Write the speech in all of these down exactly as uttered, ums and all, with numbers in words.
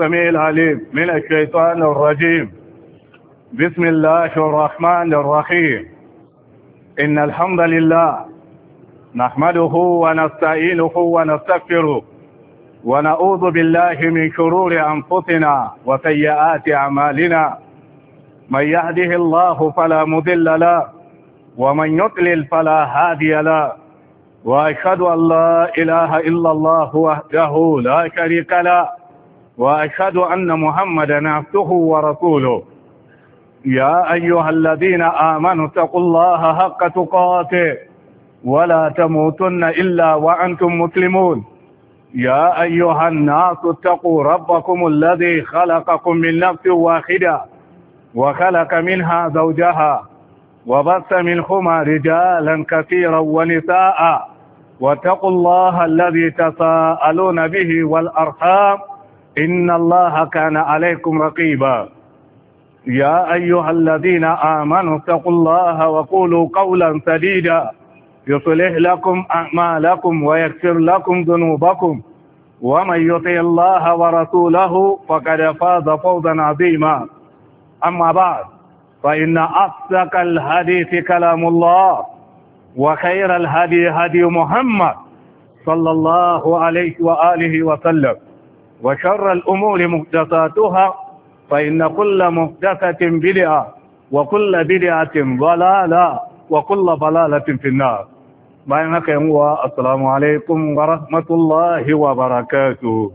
السميع العليم من الشيطان الرجيم. بسم الله الرحمن الرحيم. إن الحمد لله نحمده ونستعينه ونستغفره ونعوذ بالله من شرور أنفسنا وسيئات أعمالنا. من يهده الله فلا مضل له ومن يضلل فلا هادي له، وأشهد أن لا إله إلا الله وحده لا شريك له، وأشهد أن محمدا عبده ورسوله. يا أيها الذين آمنوا اتقوا الله حق تقاته ولا تموتن إلا وأنتم مسلمون. يا أيها الناس اتقوا ربكم الذي خلقكم من نفس واحدة وخلق منها زوجها وبث منهما رجالا كثيرا ونساء، واتقوا الله الذي تساءلون به والأرحام إن الله كان عليكم رقيبا. يا أيها الذين آمنوا اتقوا الله وقولوا قولا سديدا يصلح لكم أعمالكم ويغفر لكم ذنوبكم، ومن يطع الله ورسوله فقد فاز فوزا عظيما. أما بعد، فإن أصدق الحديث كلام الله، وخير الهدي هدي محمد صلى الله عليه وآله وسلم، وشر الأمور محدثاتها، فإن كل محدثة بدعة وكل بدعة ضلالة وكل ضلالة في النار. بينك يا السلام عليكم ورحمة الله وبركاته.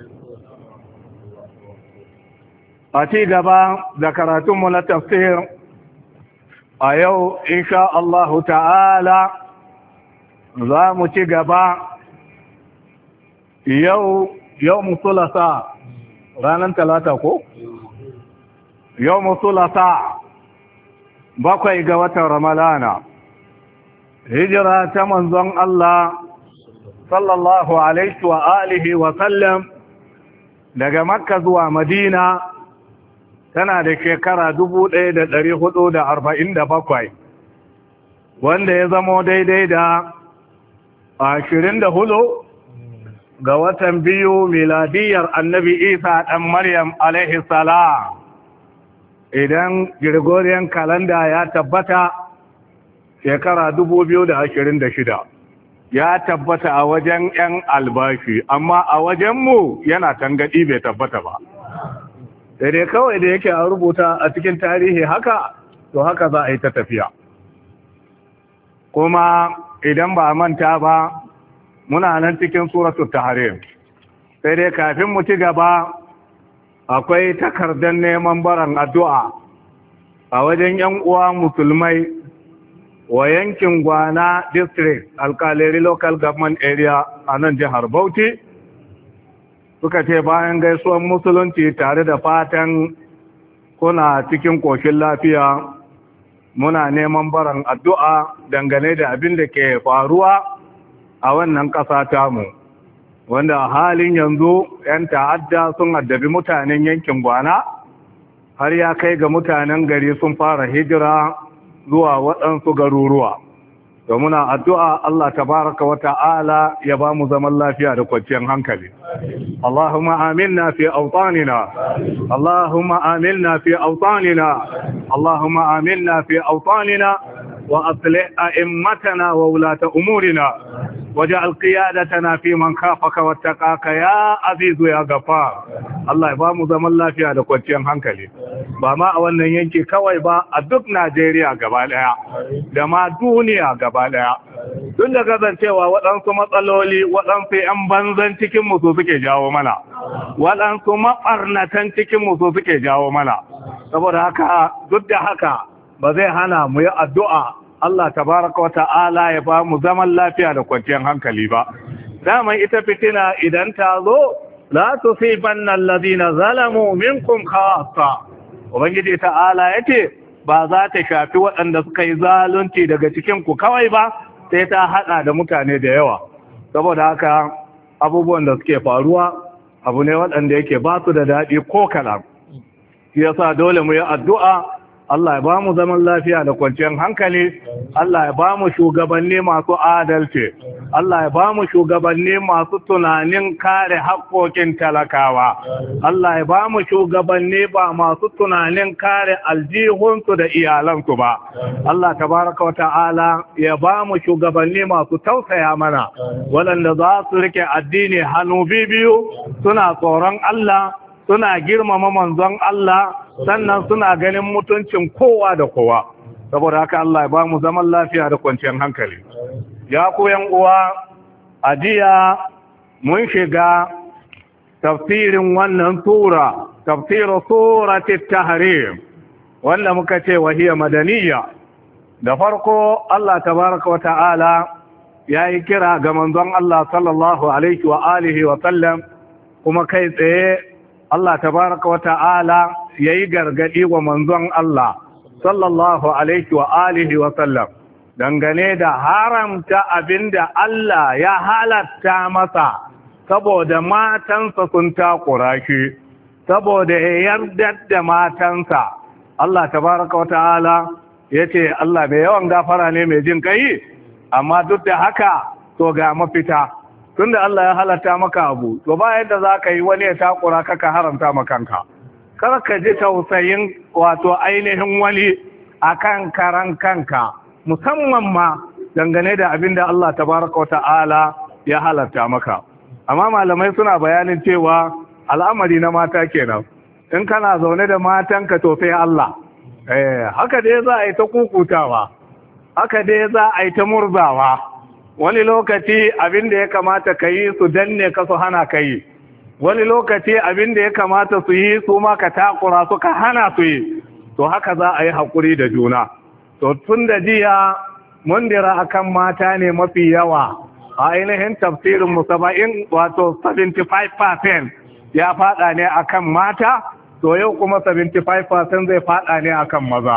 أتي gaba da karatunmu na tafsir a yau insha Allah ta'ala za mu ci gaba yau yau musulasa ranar talata ko? yau musulasa bakwai ga watan ramalana, hijira ta manzon Allah sallallahu alaihi wa alihi wa sallam daga Makka zuwa Madina tana da shekara dubu ɗaya da ɗari hudu da arba'in da bakwai, wanda ya zamo daidai da ashirin da hudu ga watan biyu miladiyar annabi Isa ɗan Maryam alaihi salam, idan Gregorian kalanda ya tabbata shekara dubu biyu da ashirin da shida, ya tabbata a wajen 'yan albashi, amma a wajenmu yana tangaɗi bai tabbata ba. sai dai kawai da yake a rubuta a cikin tarihi haka, to haka za a yi ta tafiya. Kuma idan ba manta ba muna nan cikin suratul tahrim, sai dai kafin mu ci gaba akwai takardar neman baran addu'a a wajen yan uwa musulmai wa yankin Gwana district alkaleri local government area a nan jihar Bauchi. Suka ce bayan gaisuwan musulunci tare da fatan kuna cikin koshin lafiya, muna neman baran addu'a dangane da abin da ke faruwa a wannan ƙasa tamu, wanda halin yanzu ‘yan ta'adda sun addabi mutanen yankin Gwana, har ya kai ga mutanen gari sun fara hijira zuwa waɗansu garuruwa. To muna addu'a Allah tabaraka wa ta'ala ya ba mu zaman lafiya da kwanciyar hankali. Allahumma aminna fi awtanina, Allahumma aminna fi awtanina, Allahumma aminna fi awtanina wa aslih a'immatana wa wulata umurina waj'al qiyadatana fi man khafaka wattaqaka ya azizu ya ghafar. Allah ya ba mu zaman lafiya da kwanciyar hankali, ba ma a wannan yanki kawai ba, a duk Najeriya gaba daya da ma duniya gaba daya. Tun da kasancewa waɗansu matsaloli waɗansu 'yan banzan cikin musu suke jawo mana, waɗansu maɓarnatan cikin musu suke jawo mana. Saboda haka duk da haka ba zai hana mu yi addu'a Allah tabaraka wa ta'ala ya ba mu zaman lafiya da kwanciyar hankali ba. Daman ita fitina idan ta zo la tusibanna alladhina zalamu minkum khassa. Ubangiji ta'ala yace ba za ta shafi waɗanda suka yi zalunci daga cikin ku kawai ba, sai ta hada da mutane da yawa. Saboda haka abubuwan da suke faruwa abu ne waɗanda yake ba su da daɗi ko kalam. Shi yasa dole mu yi addu'a Allah ya ba mu zaman lafiya da kwanciyar hankali, Allah ya ba mu shugabanni masu adalci, Allah ya ba mu shugabanni masu tunanin kare haƙƙoƙin talakawa Allah ya ba mu shugabanni ba masu tunanin kare aljihunsu da iyalansu ba Allah tabaraka wa ta'ala ya ba mu shugabanni masu tausaya mana waɗanda za su rike addini hannu biyu suna tsoron Allah suna girmama manzon Allah sannan suna ganin mutuncin kowa da kowa saboda haka Allah ya ba mu zaman lafiya da kwanciyar hankali ya ku yan uwa a jiya mun shiga tafsirin wannan sura tafsirin surati tahrim wanda muka ce wahiya madaniya da farko Allah tabaraka wa ta'ala yayi kira ga manzon Allah sallallahu alaihi wa alihi wa sallam kuma kai tsaye Allah tabaraka wa ta'ala yayi gargadi wa manzon Allah sallallahu alaihi wa alihi wa sallam dangane da haramta abinda Allah ya halatta masa saboda matansa sun takura shi saboda ya yarda da matansa Allah tabaraka wa ta'ala yace Allah mai yawan gafara ne mai jin kai amma duk da haka to ga mafita tunda Allah ya halatta maka abu to ba yadda zaka yi wani ya takura ka ka haramta maka kanka kar ka ji tausayin wato ainihin wani akan karan kanka musamman ma dangane da abin da Allah tabaraka wa ta'ala ya halatta maka amma malamai suna bayanin cewa al'amari na mata kenan in kana zaune da matanka to sai Allah eh haka dai za a yi ta kukutawa haka dai za a yi ta murzawa wani lokaci abin da ya kamata ka yi su danne ka su hana ka yi wani lokaci abin da ya kamata su yi su ma ka takura su ka hana su yi to haka za a yi haƙuri da juna to tun da jiya mun dira akan mata ne mafi yawa a ainihin tafsirin musaba'in wato seventy-five percent ya fada ne akan mata to yau kuma seventy-five percent zai fada ne akan maza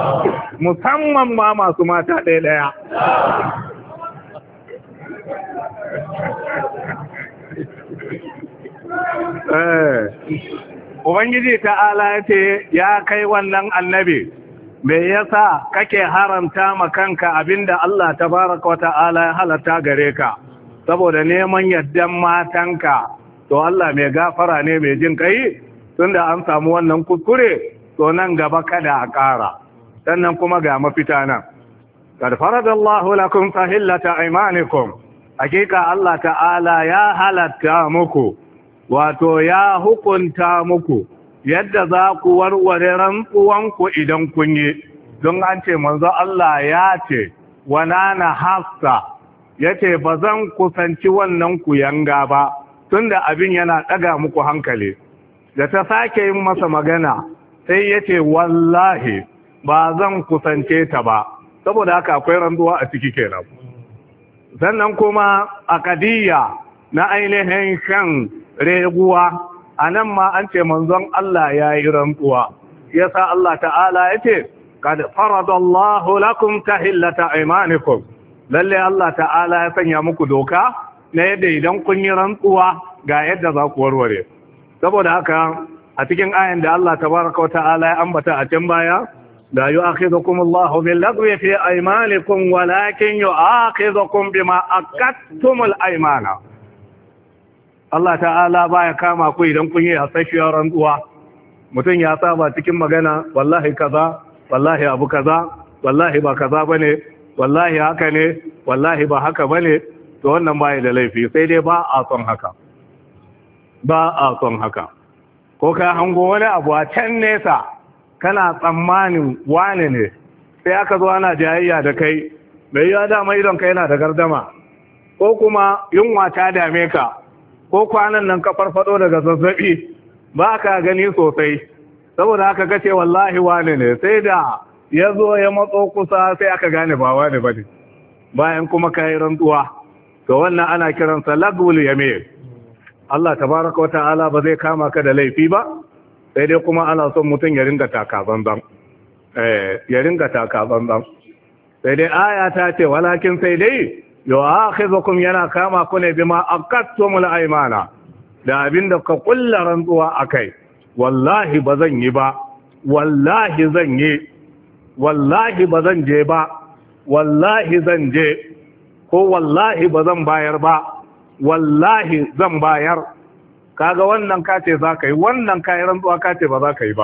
musamman ma masu mata ɗaya ɗaya Ubangiji ta'ala ya ce ya kai wannan annabi me yasa kake haramta ma kanka abinda Allah tabaraka wa ta'ala ya halatta gare ka saboda neman yaddan matanka to Allah mai gafara ne mai jin kai tunda an samu wannan kuskure to nan gaba kada a ƙara sannan kuma ga mafita nan kad faradallahu lakum tahillata aymanikum hakika Allah ta'ala ya halatta muku wato ya hukunta muku yadda za ku warware rantsuwanku idan kun yi don an ce manzo Allah ya ce wana na hafsa ya ce ba zan kusanci wannan ku yanga ba tunda abin yana ɗaga muku hankali da ta sake yin masa magana sai ya ce wallahi ba zan kusance ta ba saboda haka akwai rantsuwa a ciki kenan sannan kuma a kadiyya na ainihin shan reguwa a nan ma an ce manzon Allah ya yi rantsuwa yasa Allah ta'ala ya ce kad faradallahu lakum tahillata aymanikum lalle Allah ta'ala ya sanya muku doka na yadda idan kun yi rantsuwa ga yadda za ku warware saboda haka a cikin ayan da Allah tabaraka wa ta'ala ya ambata a can baya la yu'akhidhukum Allahu bil lagwi fi aymanikum walakin yu'akhidhukum bima aqadtumul aymana Allah ta'ala baya kama ku idan kun yi hasashiyar rantsuwa mutum ya saba cikin magana wallahi kaza wallahi abu kaza wallahi ba kaza bane wallahi haka ne wallahi ba haka bane to wannan baya da laifi sai dai ba a son haka ba a son haka ko ka hango wani abu a can nesa kana tsammanin wane ne sai aka zo ana jayayya da kai mai yiwa dama idon ka yana da gardama ko kuma yunwa ta dame ka ko kwanan nan ka farfado daga zazzabi ba ka gani sosai saboda haka kace wallahi wane ne sai da ya zo ya matso kusa sai aka gane ba wane bane bayan kuma kai rantsuwa to wannan ana kiransa lagwul yamin Allah tabaraka wata'ala ba zai kama ka da laifi ba sai dai kuma ana son mutum ya ringa taka banban eh ya ringa taka banban sai dai aya ta ce walakin sai dai yu'akhidhukum yana kama ku ne bima aqadtumul aymana da abinda ka kulla rantsuwa akai wallahi bazan yi ba wallahi zan yi wallahi bazan je ba wallahi zan je ko wallahi ba zan bayar ba, wallahi zan bayar. Kaga wannan kace za ka yi, wannan kayi rantsuwa kace ba za ka yi ba.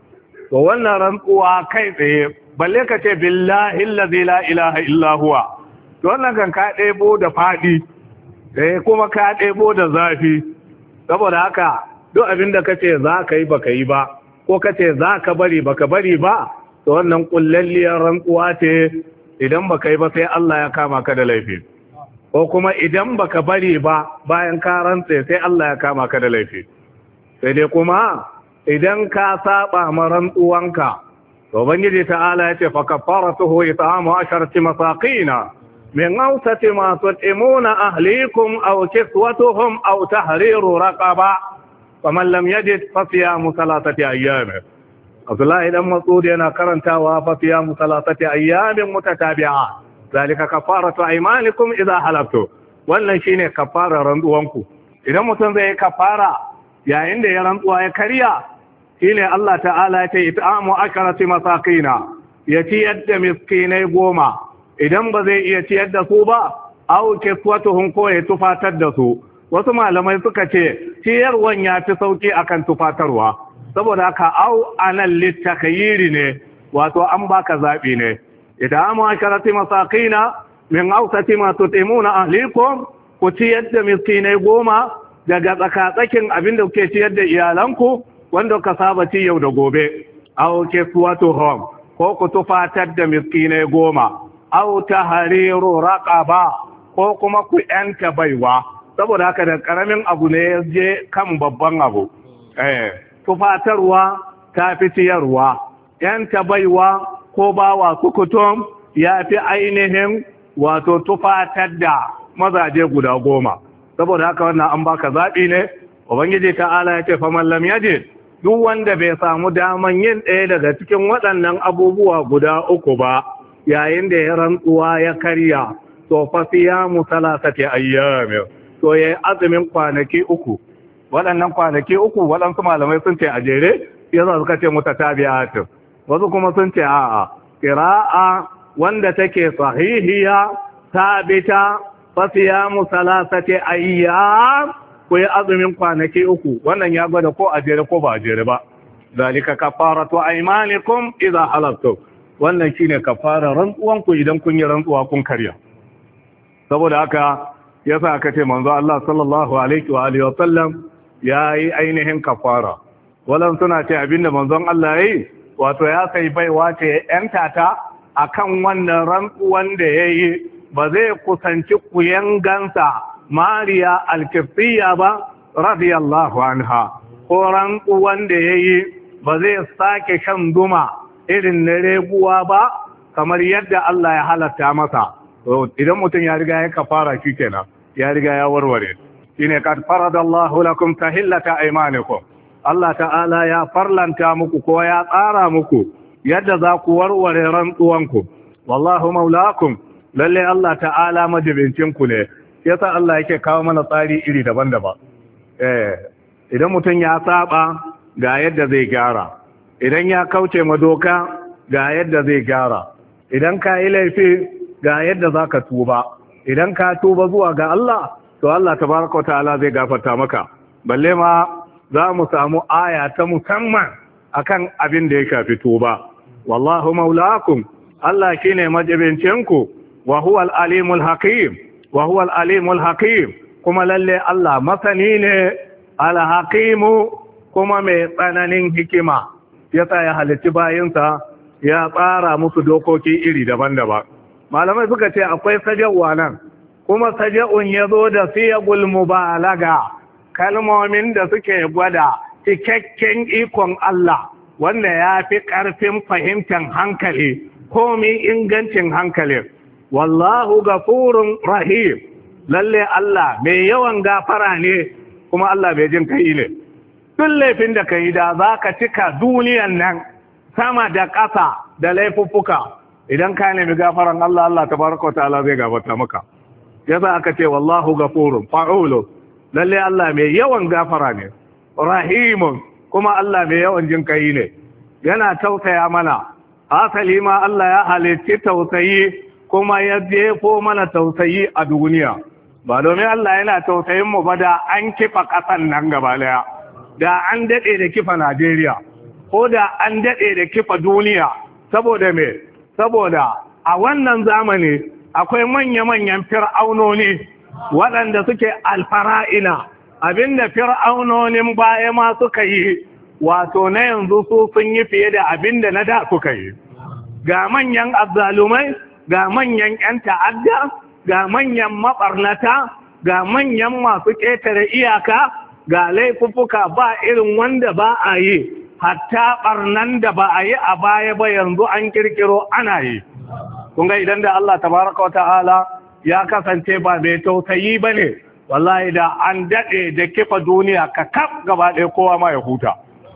To wannan rantsuwa kai tsaye, balle ka ce billahi allazi la ilaha illa huwa. To wannan kan ka ɗebo da faɗi, eh kuma ka ɗebo da zafi. Saboda haka duk abin da kace za ka yi baka yi ba, ko kace za ka bari baka bari ba, to wannan kullalliyar rantsuwa ce. Idan baka yi ba sai Allah ya kama ka da laifi, ko kuma idan baka bari ba bayan ka rantse sai Allah ya kama ka da laifi. Sai dai kuma idan ka saba ma rantsuwanka, to ubangiji ta'ala ya ce fa kafaratuhu it'amu asharati masaqina min awsati ma tut'imuna ahlikum aw kiswatuhum aw tahriru raqaba faman lam yajid fa siyamu thalathati ayyamin. Abdullahi dan Mas'ud yana karantawa fa siyamu thalathati ayyamin mutatabi'a zalika kafaratu aymanikum idha halaftu. Wannan shine kafarar rantsuwanku. Idan mutum zai kafara yayin da ya rantsuwa ya karya, shine Allah ta'ala ya ce it'amu asharati masakina, ya ciyar da miskinai goma. Idan ba zai iya ciyar da su ba, aw kiswatuhum ko ya tufatar da su. Wasu malamai suka ce ciyarwan ya fi sauki akan tufatarwa, saboda haka au anan littakayiri ne, wato an baka zaɓi ne. It'amu asharati masakina min awsati ma tutimuna ahlikum, ku ciyar da miskinai goma daga tsakatsakin abin da kuke ciyar da iyalanku wanda ka saba ci yau da gobe. Aw kiswatuhum, ko ku tufatar da miskinai goma. Aw tahriru raqaba, ko kuma ku yanta baiwa. Saboda haka da karamin abu ne ya je kan babban abu. Eh, tufatarwa ta fi ciyarwa, yanta baiwa ko bawa sukutum ya fi ainihin wato tufatar da mazaje guda goma. Saboda haka wannan an baka zaɓi ne. Ubangiji ta'ala ya ce faman lam yajid, duk wanda bai samu daman yin ɗaya daga cikin waɗannan abubuwa guda uku ba yayin da ya rantsuwa ya karya, to fa siyamu salasati ayyamin, to yayi azumin kwanaki uku. Waɗannan kwanaki uku waɗansu malamai sun ce a jere, yasa suka ce mutatabi'atin. Wasu kuma sun ce a'a, qira'a wanda take sahihiya sabita fa siyamu salasati ayyam, ko yi azumin kwanaki uku. Wannan ya gwada ko a jere ko ba a jere ba. Zalika kafaratu aymanikum idza halaftum. Wannan shine kafarar rantsuwanku idan kun yi rantsuwa kun karya. Saboda haka yasa aka ce manzo Allah sallallahu alaihi wa alihi wa sallam yayi ainihin kafara. Walan suna ce abinda manzon Allah yayi, wato ya sai baiwa ce yanta ta akan wannan rantsuwan da yayi, ba zai kusanci kuyangansa Mariya al-Kiftiya ba radiyallahu anha, ko rantsuwan da yayi ba zai sake shan zuma irin na reguwa ba kamar yadda Allah ya halatta masa. Idan mutum ya riga ya kafara shi kenan, ya riga ya warware. Shine kad faradallahu lakum tahillata aymanikum. Allah ta'ala ya farlanta muku ko ya tsara muku yadda za ku warware rantsuwanku. Wallahu maulakum, lalle Allah ta'ala majibincin ku ne. Yasa Allah yake kawo mana tsari iri daban-daban. Eh, idan mutum ya saba ga yadda zai gyara. Idan ya kauce ma doka ga yadda zai gyara. Idan ka yi laifi ga yadda za ka tuba. Idan ka tuba zuwa ga Allah, to Allah tabaraka wa ta'ala zai gafarta maka. Balle ma za mu samu aya ta musamman akan abin da ya shafi tuba. Wallahu maulakum, Allah shine majibincinku, wa huwa al-alimul hakim, wa huwa al-alimul hakim, kuma lalle Allah masani ne, al-hakimu kuma mai tsananin hikima. Yasa ya halitti bayinsa, ya tsara musu dokoki iri daban-daban. Malamai suka ce akwai saja'uwa nan, kuma saja'un ya zo da siyagul mubalaga, kalmomin da suke gwada cikakken ikon Allah, wanda ya fi ƙarfin fahimtar hankali, komi ingancin hankali. Wallahu gafurun rahim, lalle Allah mai yawan gafara ne, kuma Allah mai jin kai ne. Tun laifin da ka yi da za ka cika duniyan nan sama da ƙasa da laifuffuka, idan ka nemi gafaran Allah, Allah tabaraka wa ta'ala zai gafarta maka. Yasa aka ce wallahu gafurun fa'ulu, lalle Allah mai yawan gafara ne, rahimun kuma Allah mai yawan jin kai ne, yana tausaya mana. Asali ma Allah ya halitti tausayi kuma ya jefo mana tausayi a duniya. Ba domin Allah yana tausayin mu ba da an kifa ƙasan nan gaba daya, da an daɗe da kifa Najeriya, ko da an daɗe da kifa duniya. Saboda me? Saboda a wannan zamani akwai manya-manyan fir'aunoni waɗanda suke alfara'ina, abinda fir'aunonin baya ma suka yi, wato na yanzu su sun yi fiye da abinda na da suka yi. Ga manyan azzalumai, ga manyan 'yan ta'adda, ga manyan maɓarnata, ga manyan masu ƙetare iyaka, ga laifuffuka ba irin wanda ba a yi, hatta ɓarnan da ba a yi a baya ba yanzu an kirkiro ana yi. Kun ga idan da Allah tabaraka wa ta'ala ya kasance ba mai tausayi ba ne, wallahi da an daɗe da kifa duniya ka kaf gaba ɗaya kowa ma ya huta.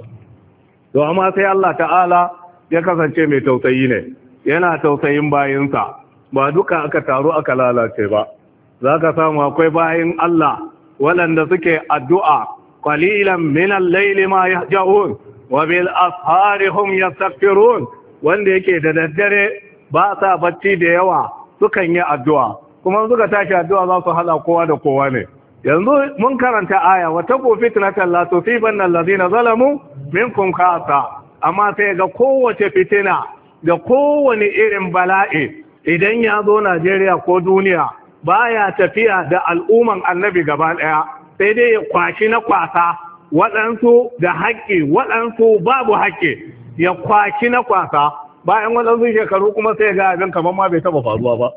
To amma sai Allah ta'ala ya kasance mai tausayi ne, yana tausayin bayinsa, ba duka aka taru aka lalace ba. Za ka samu akwai bayin Allah waɗanda suke addu'a, qalilan min al-layli ma yahja'un wa bil ashari hum yastaghfirun, wanda yake da daddare ba sa bacci da yawa sukan yi addu'a, kuma suka tashi addu'a za su hada kowa da kowa ne. Yanzu mun karanta aya wa taqu fitnatan la tusibanna alladhina zalamu minkum khassa, amma sai ga kowace fitina da kowane irin bala'i idan ya zo Najeriya ko duniya baya tafiya da al'umman annabi gaba ɗaya, sai dai ya kwashi na kwasa, waɗansu da haƙƙi waɗansu babu haƙƙi, ya kwashi na kwasa. Bayan waɗansu shekaru kuma sai ga abin kamar ma bai taɓa faruwa ba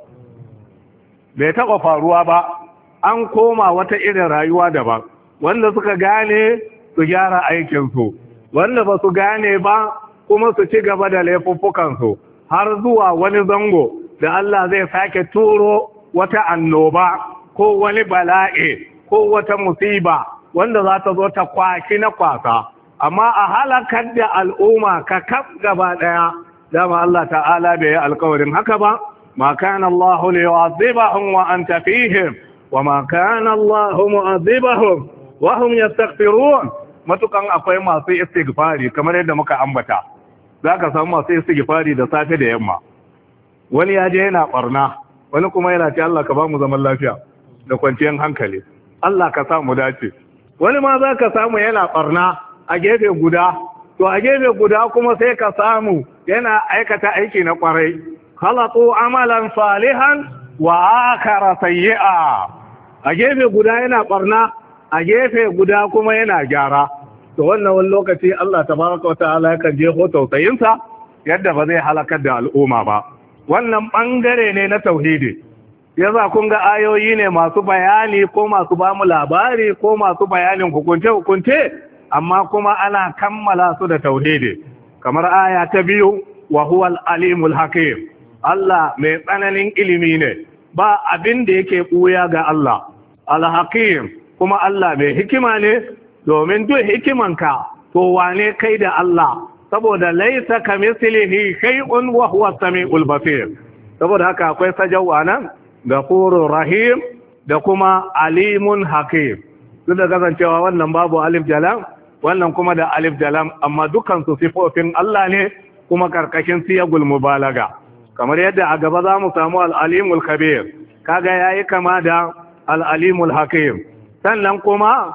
bai taɓa faruwa ba an koma wata irin rayuwa daban. Wanda suka gane su gyara aikinsu, wanda ba su gane ba kuma su ci gaba da laifuffukansu har zuwa wani zango da Allah zai sake turo wata annoba ko wani bala'i ko wata musiba wanda za ta zo ta kwaki na kwasa, amma a halakar da al'umma ka kaf gaba ɗaya. Dama Allah ta'ala bai yi alkawarin haka ba, ma kana Allah li yu'adhibahum wa anta fihim wa ma kana Allah mu'adhibahum wa hum yastaghfirun. Matukan akwai masu istighfari kamar yadda muka ambata, zaka samu masu istighfari da safe da yamma. Wani ya je yana barna, wani kuma yana ce Allah ka ba mu zaman lafiya da kwanciyar hankali, Allah ka sa mu dace. Wani ma zaka samu yana barna a gefe guda, to a gefe guda kuma sai ka samu yana aikata aiki na kwarai, khalatu amalan salihan wa akara sayyi'a. A gefe guda yana barna, a gefe guda kuma yana gyara. To wannan wani lokaci Allah tabaraka wata'ala yakan je ho tausayinsa yadda ba zai halakar da al'umma ba. Wannan bangare ne na tauhidi. Yasa kun ga ayoyi ne masu bayani ko masu bamu labari ko masu bayanin hukunce-hukunce, amma kuma ana kammala su da tauhidi. Kamar aya ta biyu, wa huwal alimul hakim. Allah mai tsananin ilimi ne, ba abin da yake buya ga Allah. Al-hakim, kuma Allah mai hikima ne, domin duk hikimanka to wane kai da Allah, saboda laisa kamithlihi shay'un wa huwa as-sami'ul basir. Saboda haka akwai sajawa nan, Ghafurur Rahim da kuma Alimun Hakim. Duk da kasancewa wannan babu alif jalam, wannan kuma da alif jalam, amma dukansu sifofin Allah ne kuma karkashin siyagul mubalaga. Kamar yadda a gaba za mu samu al'alimul kabir, kaga yayi kama da al'alimul hakim. Sannan kuma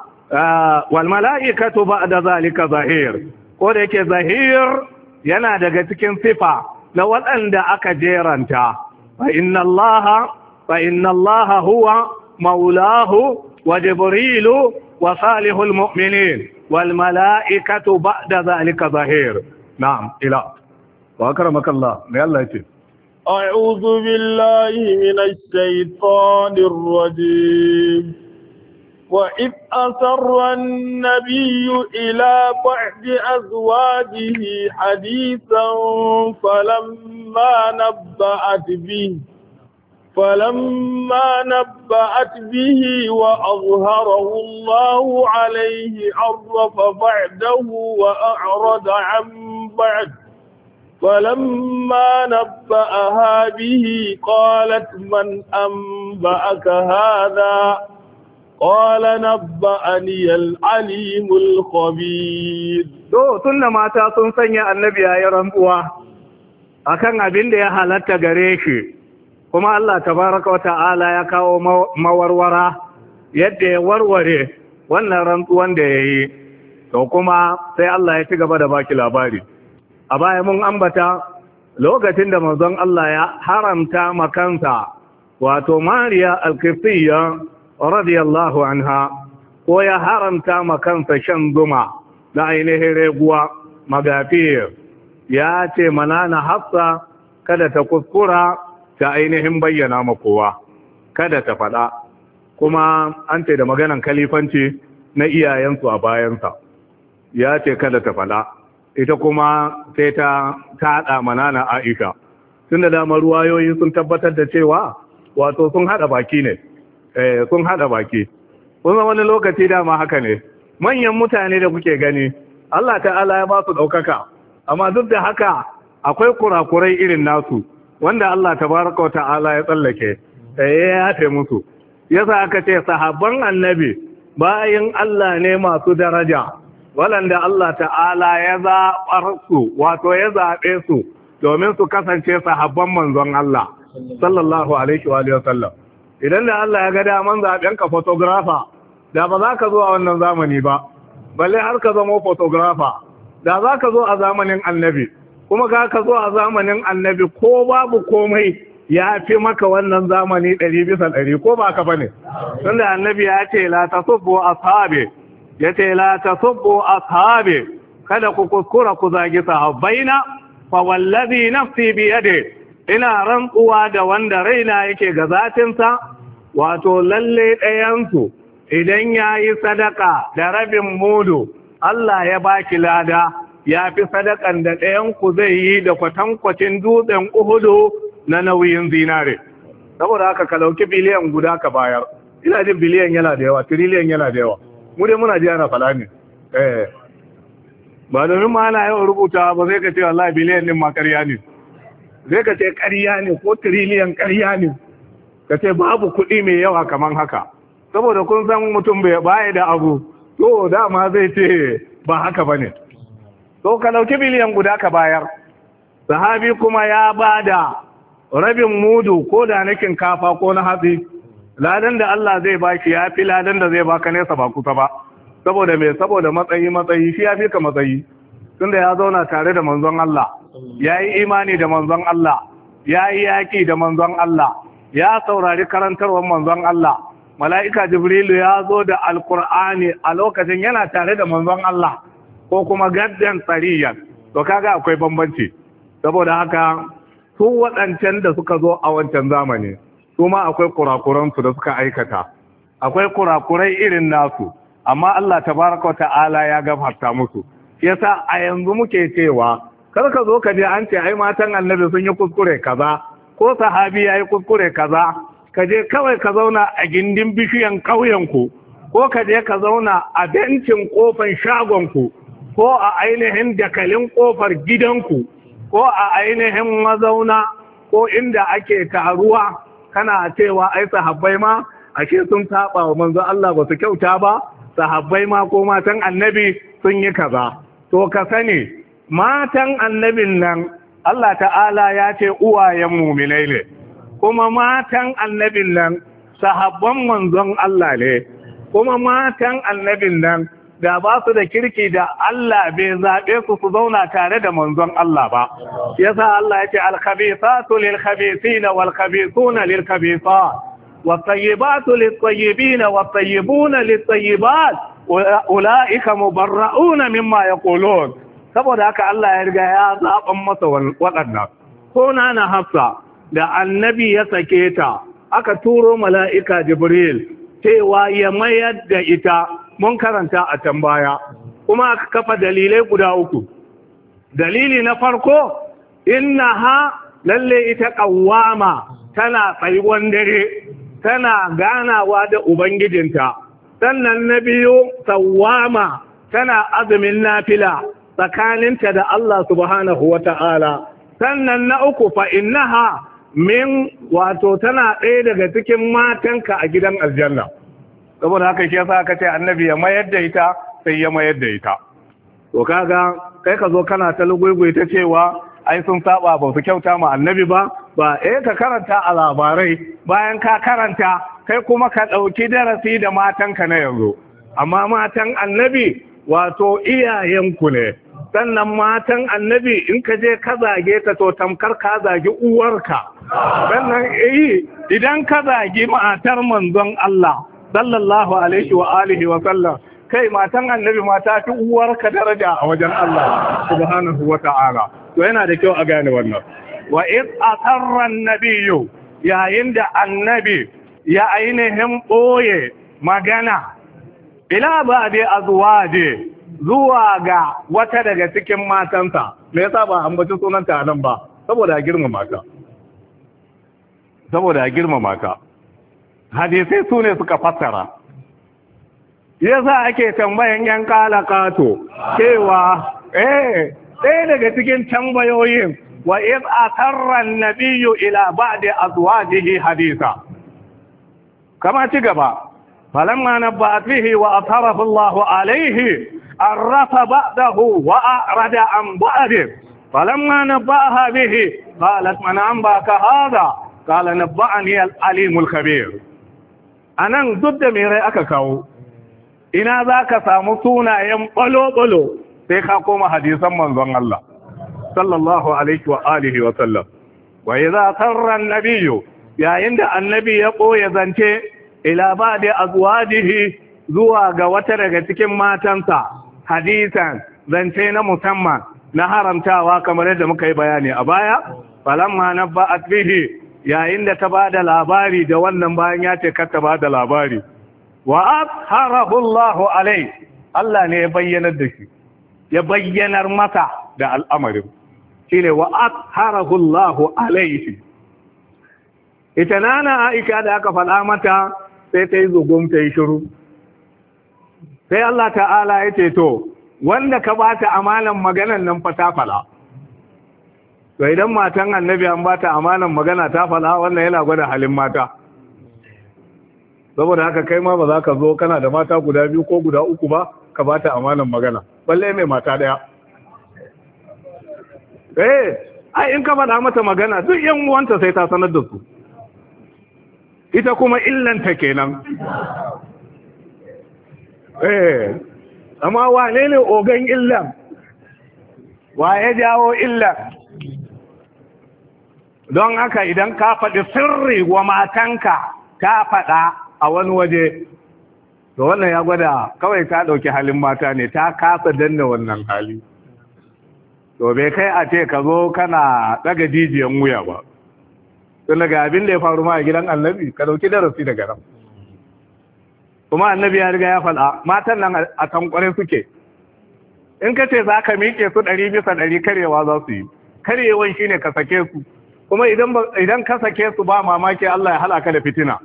wal mala'ikatu ba'da zalika zahir, ko da yake zahir yana daga cikin sifa na waɗanda aka jeranta. Fa inna Allah fa inna Allah huwa maulahu wa jibrilu wa salihul mu'minin والملائكة بعد ذلك ظهير. نعم إله وأكرمك الله ما الله يتي. أعوذ بالله من الشيطان الرجيم. وإذ أسر النبي إلى بعض أزواجه حديثا فلما نبأت به فلما نبأت به وأظهره الله عليه عرف بعده وأعرض عن بعد فلما نبأها به قالت من أنبأك هذا قال نبأني العليم الخبير. to tunda mata sun sanya annabi yayin rantsuwa akan abin da ya halatta gare shi kuma Allah tabaraka wa ta'ala ya kawo mawarwara yadda ya warware wannan rantsuwan da ya yi, to kuma sai Allah ya ci gaba da baki labari. A baya mun ambata lokacin da manzon Allah ya haramta makansa wato Mariya al-Qibtiyya radiyallahu anha, ko ya haramta makansa shan zuma na ainihin reguwa magafiyar, ya ce manana Hafsa kada ta kuskura ta ainihin bayyana ma kowa, kada ta faɗa, kuma an ce da maganan kalifanci na iyayensu a bayansa, ya ce kada ta faɗa. Ita kuma sai ta taɗa manana Aisha, tun da damar ruwayoyi sun tabbatar da cewa wato sun haɗa baki ne, eh, sun haɗa baki. Kun wani lokaci dama haka ne, manyan mutane da kuke gani, Allah ta'ala ya ba su ɗaukaka, amma duk da haka akwai kurakurai irin nasu, wanda Allah tabaraka wa ta'ala ya tsallake, eh, ya yafe musu. Yasa aka ce sahabban annabi bayan Allah ne masu daraja, waɗanda Allah ta'ala ya zaɓar su, wato ya zaɓe su domin su kasance sahabban manzon Allah sallallahu alaihi wa sallam. Idan da Allah ya ga daman zaɓen ka photographer, da ba za ka zo a wannan zamani ba, balle har ka zama photographer, da za ka zo a zamanin annabi, kuma ka ka zo a zamanin annabi ko babu komai ya fi maka wannan zamani ɗari bisa ɗari, ko ba ka bane? Tunda annabi ya ce la tasubbu ashabi, ya ce la tasubbu ashabi, kada ku kuskura ku zagi sahabbaina, fa wallazi nafsi bi yadi, ina rantsuwa da wanda raina yake ga zatinsa, wato lalle ɗayansu idan yayi sadaka da rabin mudu Allah ya baki lada, ya fi sadakan da ɗayan ku zai yi da kwatankwacin dutsen Uhudu na nauyin zinare. Saboda haka ka dauki biliyan guda ka bayar, ina jin biliyan yana da yawa, tiriliyan yana da yawa, mu dai muna ji ana fala ne, eh ba domin ma ana yawan rubuta ba, zai ka ce wallahi biliyan din ma ƙarya ne, zai ka ce ƙarya ne ko tiriliyan ƙarya ne, ka ce babu kuɗi mai yawa kamar haka, saboda kun san mutum bai baya da abu, to dama zai ce ba haka bane. To ka dauki biliyan guda ka bayar, sahabi kuma ya bada rabin mudu ko da na kinkafa ko na hatsi, ladan da Allah zai baki ya fi ladan da zai baka nesa ba kusa ba. Saboda me? Saboda matsayi matsayi shi ya fi ka matsayi, tunda ya zauna tare da manzon Allah, ya yi imani da manzon Allah, ya yi yaƙi da manzon Allah, ya saurari karantarwar manzon Allah. Mala'ika Jibrilu ya zo da Alƙur'ani a lokacin yana tare da manzon Allah, ko kuma gaddan tsariyan, to kaga akwai bambanci. Saboda haka su waɗancan da suka zo a wancan zamani, su ma akwai kurakuransu da suka aikata, akwai kurakurai irin nasu, amma Allah tabaraka wa ta'ala ya gafarta musu. Yasa a yanzu muke cewa kar ka zo ka je an ce ai matan annabi sun yi kuskure kaza, ko sahabi ya yi kuskure kaza, ka je kawai ka zauna a gindin bishiyan ƙauyenku, ko ka je ka zauna a bencin ƙofar shagonku, ko a ainihin dakalin ƙofar gidanku, ko a ainihin mazauna, ko inda ake taruwa, kana cewa ai sahabbai ma ashe sun saba wa manzo Allah ba su kyauta ba, sahabbai ma ko matan annabi sun yi kaza. To ka sani matan annabin nan Allah ta'ala ya ce uwayen mu'minai ne, kuma matan annabin nan sahabban manzon Allah ne, kuma matan annabin nan da ba su da kirki da Allah bai zaɓe su su zauna tare da manzon Allah ba. Yasa Allah ya ce al-khabithatu lil-khabithina wal-khabithuna lil-khabithat wat-tayyibatu lit-tayyibina wat-tayyibuna lit-tayyibat ulaika mubarra'una mimma yaqulun. Saboda haka Allah ya riga ya zaɓan masa waɗannan. Ko na Hafsa da annabi ya sake ta, aka turo mala'ika Jibril cewa ya mayar da ita, mun karanta a can baya, kuma aka kafa dalilai guda uku. Dalili na farko, inna ha lalle ita ƙawwama tana tsayuwan dare, tana ganawa da Ubangijinta. Sannan na biyu, sawwama tana azumin nafila tsakaninta da Allah subhanahu wa ta'ala. Sannan na uku, fa innaha min wato tana ɗaya daga cikin matanka a gidan aljanna. Saboda haka shi yasa aka ce annabi ya mayar da ita, sai ya mayar da ita. To kaga kai ka zo kana ta lugugui ta cewa ai sun saba ba su kyauta ma annabi ba, ba eh ka karanta a labarai bayan ka karanta kai kuma ka ɗauki darasi da matanka na yanzu amma matan annabi wato iyayenku ne sannan matan annabi in ka je ka zage ta to tamkar ka zagi uwarka sannan eh idan ka zagi matar manzon Allah sallallahu alaihi wa alihi wa sallam kai matan annabi mata fi uwarka daraja a wajen Allah subhanahu wa ta'ala to yana da kyau a gane wannan wa id asarra an-nabiyyu yayin da annabi ya ainihin boye magana ila ba'di azwaji zuwa ga wata daga cikin matansa me yasa ba ambaci sunanta nan ba saboda girmama ta saboda girmama ta hadisi sune suka fassara yasa ake tambayan yan kalakato cewa eh ɗaya daga cikin tambayoyin wa iz asarra an-nabiyyu ila ba'di azwajihi hadisa kama ci gaba falamma nabba'at bihi wa atarahu Allahu alayhi arrafa ba'dahu wa arada an ba'di falamma nabba'aha bihi qalat man anbaka hadha qala nabba'ani al-alim al-khabir anan duk da me rai aka kawo ina zaka samu sunayen balo-balo sai ka koma hadisan manzon Allah sallallahu alaihi wa alihi wa sallam wa idza sarra an-nabiyyu yayin da annabi ya koya zance ila ba'di azwajihi zuwa ga wata daga cikin matansa hadisan zance na musamman na haramtawa kamar yadda muka yi bayani a baya falamma nabba'at bihi yayin da ta bada labari da wannan bayan ya ce kar ta bada labari wa azharahu Allahu alai Allah ne ya bayyanar da shi ya bayyanar masa da al'amarin shine wa azharahu Allahu alaihi ita nana Aisha da aka faɗa mata sai ta yi zugum ta yi shiru sai Allah ta'ala ya ce to wanda ka bata amanan maganan nan fa ta fala to idan matan annabi an bata amanan magana ta fala wannan yana gwada halin mata saboda haka kai ma ba za ka zo kana da mata guda biyu ko guda uku ba ka bata amanan magana balle mai mata daya eh ai in ka faɗa mata magana duk yan uwanta sai ta sanar da su ita kuma illanta kenan eh amma wane ne ogan illan wa ya jawo illan don haka idan ka faɗi sirri wa matanka ta faɗa a wani waje to wannan ya gwada kawai ta ɗauki halin mata ne ta kasa danna wannan hali to bai kai a ce ka zo kana ɗaga jijiyan wuya ba tun daga abin da ya faru ma a gidan annabi ka ɗauki darasi daga nan kuma annabi ya riga ya faɗa matan nan a tankware suke in ka ce za ka miƙe su ɗari bisa ɗari karyewa za su yi karyewan shi ne ka sake su kuma idan ka sake su ba mamaki Allah ya halaka da fitina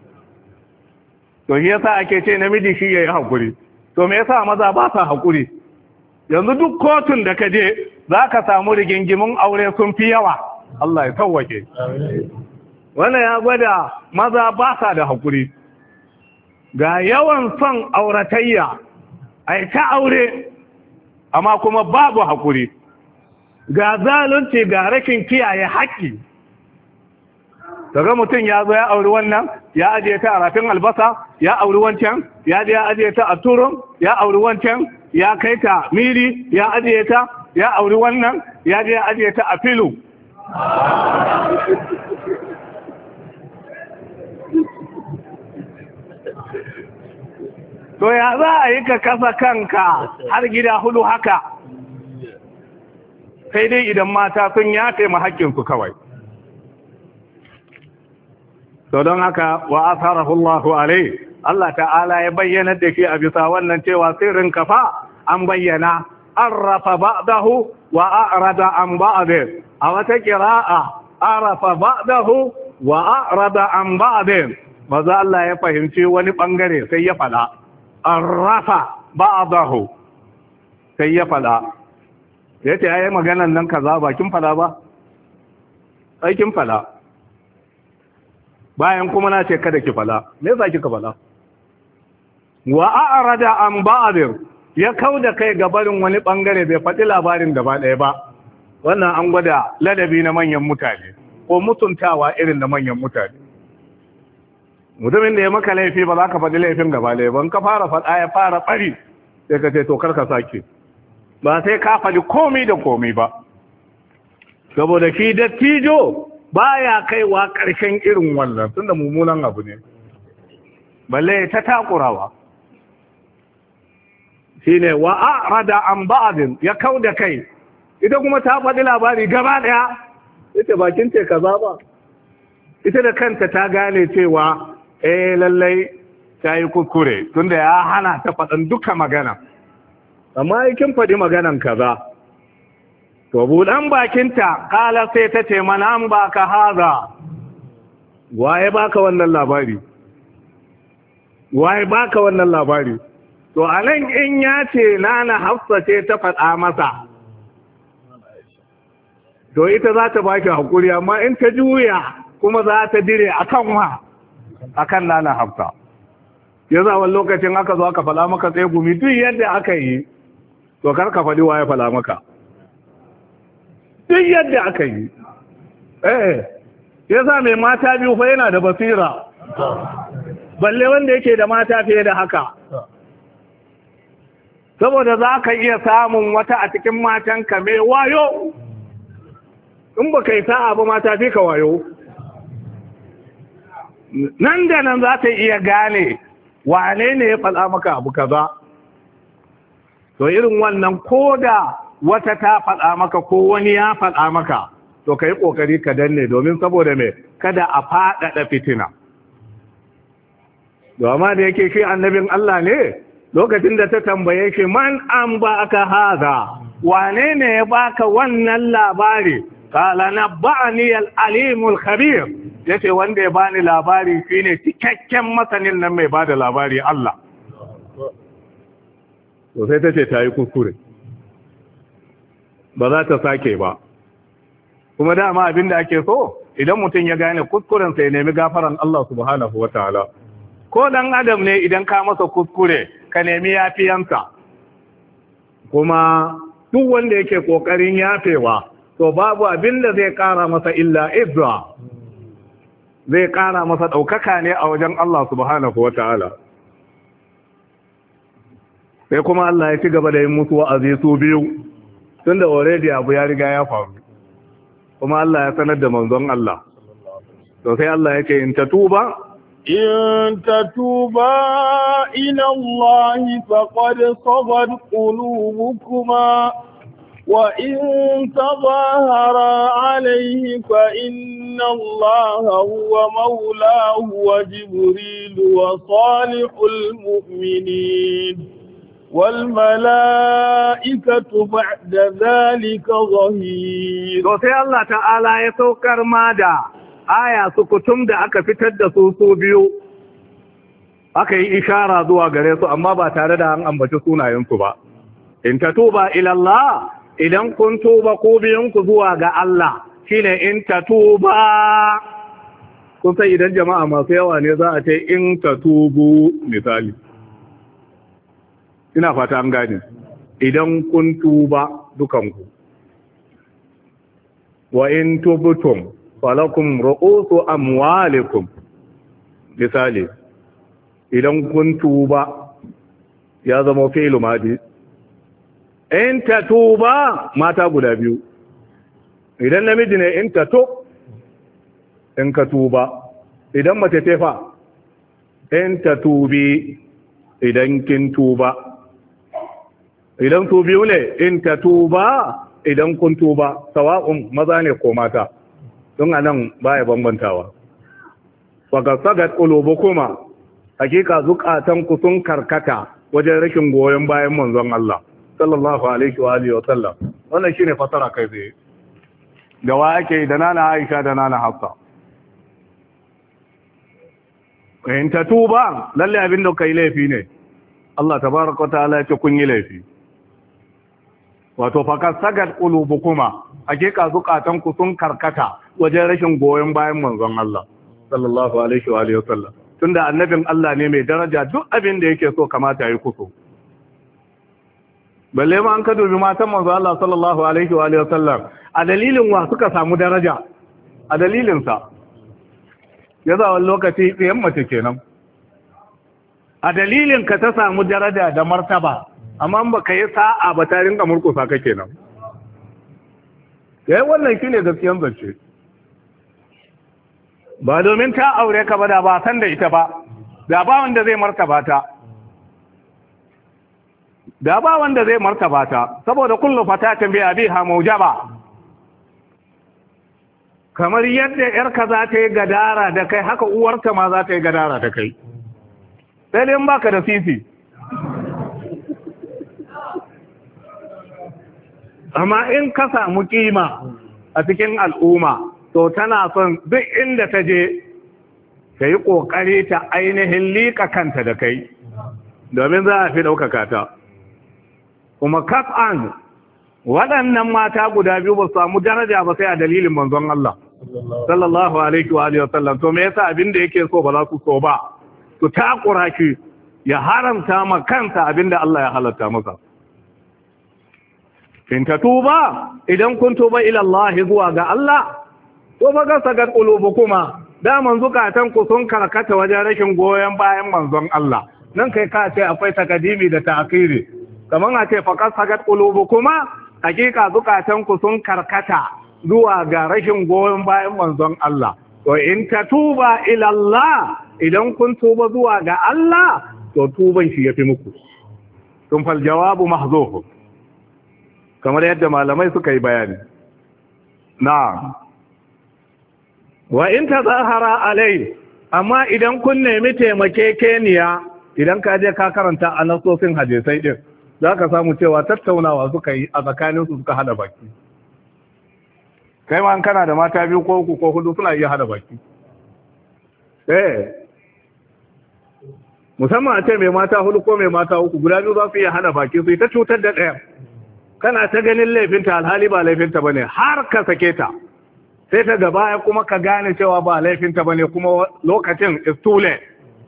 to shi yasa ake ce namiji shi yayi hakuri to me yasa maza ba sa hakuri yanzu duk kotun da ka je zaka samu rigingimin aure sun fi yawa Allah ya tawwake wannan ya gwada maza ba sa da hakuri ga yawan son auratayya ai ta aure amma kuma babu hakuri ga zalunci ga rashin kiyaye haƙƙi daga mutum ya zo ya auri wannan ya ajiye ta a rafin albasa ya auri wancan ya je ya ajiye ta a turun ya auri wancan ya kai ta miri ya ajiye ta ya auri wannan ya je ya ajiye ta a filu to ya za a yi ka kasa kanka har gida hudu haka sai dai idan mata sun yafe ma haƙƙinsu kawai to don haka wa asarahu Allahu alai Allah ta'ala ya bayyana da shi a bisa wannan cewa sirrin kafa an bayyana arrafa ba'dahu wa a'rada an ba'd a wata qira'a arafa ba'dahu wa a'rada an ba'd maza Allah ya fahimci wani bangare sai ya fada arrafa ba'dahu sai ya fada yace ayi maganan nan kaza ba kin fada ba ai kin fada bayan kuma na ce kada ki fada me yasa kika fada wa a'rada an ba'd ya kauda kai ga barin wani bangare bai faɗi labarin gaba ɗaya ba wannan an gwada ladabi na manyan mutane ko mutuntawa irin da manyan mutane. Mutumin da ya maka laifi ba za ka faɗi laifin gaba ban ka fara faɗa ya fara ɓari sai ka ce to karka sake, ba sai ka faɗi komi da komi ba, saboda shi dattijo baya kaiwa ƙarshen irin wannan tunda mummunan abu ne, balle ta takurawa. Shine wa a'rada an ba'din, ya kauda kai, ita kuma ta faɗi labari gaba ɗaya, ita bakin ce kaza ba, ita da kanta ta gane cewa eh lallai ta yi kuskure tunda ya hana ta faɗin duka magana, amma kin faɗi maganan kaza. To buɗan bakinta kala sai ta ce mana an baka haza, waye baka wannan labari, waye baka wannan labari. To a nan in ya ce nana Hafsa ce ta faɗa masa, to ita za ta baki haƙuri, amma in ta juya kuma za ta dire a kan wa a kan nana Hafsa. Ya zawon lokacin aka zo aka faɗa maka tsaye gumi duk yadda aka yi, to kar ka faɗi waye faɗa maka. Duk yadda aka yi. Eh, ya za mai mata biyu fa yana da basira, balle wanda yake da mata fiye da haka. Saboda za ka iya samun wata a cikin matanka mai wayo, in ba ka yi sa'a ba mata fi ka wayo. Nan da nan za ta iya gane wane ne ya faɗa maka abu kaza. To irin wannan ko da wata ta faɗa maka ko wani ya faɗa maka, to ka yi ƙoƙari ka danne domin saboda mai kada a faɗaɗa fitina. Domin da yake shi annabin Allah ne, lokacin da ta tambaye shi man an ba aka haza, wane ne ya baka wannan labari? Kala na ba'ani al-alimul khabir, yace wanda ya bani labari shine cikakken masanin nan mai bada labari Allah. To sai ta ce ta yi kuskure, ba za ta sake ba. Kuma dama abin da ake so idan mutum ya gane kuskurensa ya nemi gafaran Allah subhanahu wa ta'ala. Ko dan adam ne idan ka masa kuskure ka nemi yafiyansa, kuma duk wanda yake kokarin yafewa to babu abin da zai kara masa illa izza, zai kara masa daukaka ne a wajen Allah subhanahu wata'ala. Sai kuma Allah ya ci gaba da yin musu wa'azi su biyu, tunda already abu ya riga ya faru, kuma Allah ya sanar da manzon Allah. To sai Allah ya ce in tatuba إن تتوبا إلى الله فقد صغت قلوبكما وإن تظاهرا عليه فإن الله هو مولاه وجبريل وصالح المؤمنين والملائكة بعد ذلك ظهير. وسي الله تعالى يتوكر ماذا aya su kutum da aka fitar da su su biyu, aka yi ishara zuwa gare su amma ba tare da an ambaci sunayensu ba. In ta tuba ilallah, idan kun tuba ko biyunku zuwa ga Allah, shine in ta tuba. Kun sai idan jama'a masu yawa ne za a ce in ta tubu misali. Ina fata an gane, idan kun tuba dukanku. Wa in tubutum falakum ru'usu amwalikum, misali idan kun tuba ya zama fi'il madi. In ta tuba mata guda biyu, idan namiji ne in ta to in ka tuba, idan mace ce fa in ta tubi idan kin tuba, idan su biyu ne in ta tuba idan kun tuba, sawa'un maza ne ko mata, don anan baya bambantawa. Faka sagat qulubukuma, hakika zukatanku sun karkata wajen rashin goyon bayan manzon Allah sallallahu alaihi wa alihi wa sallam. Wannan shine fasara kai zai da wa ake da nana Aisha da nana Hafsa. In ta tuba lalle abin da kai laifi ne, Allah tabaraka wa ta'ala ya ce kun yi laifi. Wato faka sagat qulubukuma, hakika zukatanku sun karkata wajen rashin goyon bayan manzon Allah sallallahu alaihi wa alihi wasallam. Tunda annabin Allah ne mai daraja, duk abin da yake so kamata yi kuso. Balle ma an ka dubi matan manzon Allah sallallahu alaihi wa alihi wasallam, a dalilin wa suka samu daraja? a dalilinsa ya za wani lokaci tsayen mace kenan a dalilin ka ta samu daraja da martaba amma ba ka yi sa'a ba ta rinka murkusa ka kenan yayin wannan shine gaskiyan zance ba domin ta aure ka ba da ba san da ita ba da ba wanda zai martaba ta da ba wanda zai martaba ta saboda kullu fatatin bi abiha mujaba kamar yadda yarka za ta yi gadara da kai haka uwarka ma za ta yi gadara da kai sai dai baka da sisi amma in ka samu kima a cikin al'umma to tana son duk inda ta je ta yi ƙoƙari ta ainihin liƙa kanta da kai domin za a fi ɗaukaka ta kuma kaf'an waɗannan mata guda biyu ba su samu daraja ba sai a dalilin manzon Allah sallallahu alaihi wa alihi wasallam to me yasa abin da yake so ba za su so ba su takura shi ya haramta ma kansa abin da Allah ya halatta masa in ta tuba idan kun tuba ila Allah zuwa ga Allah to ba ga sagat qulubukuma da man zukatan ku sun karkata wajen rashin goyen bayan manzon Allah nan kai ka ce akwai takadimi da ta'khiri kaman a ce faqat sagat qulubukuma hakika zukatan ku sun karkata zuwa ga rashin goyen bayan manzon Allah to in ta tuba ila Allah idan kun tuba zuwa ga Allah to tuban shi yafi muku tun fal jawabu mahzuf kamar yadda malamai suka yi bayani na wa in tazahara alai amma idan kun nemi taimakekeniya idan ka je ka karanta a nasosin hadisai din zaka samu cewa tattaunawa suka yi a tsakanin su suka hada baki kai ma kana da mata biyu ko uku ko hudu suna iya hada baki eh musamman a ce mai mata hudu ko mai mata uku guda biyu za su iya hada baki su ta cutar da ɗaya kana ta ganin laifinta alhali ba laifinta bane har ka sake ta sai ta gaba ya kuma ka gane cewa ba laifinta bane kuma lokacin is too late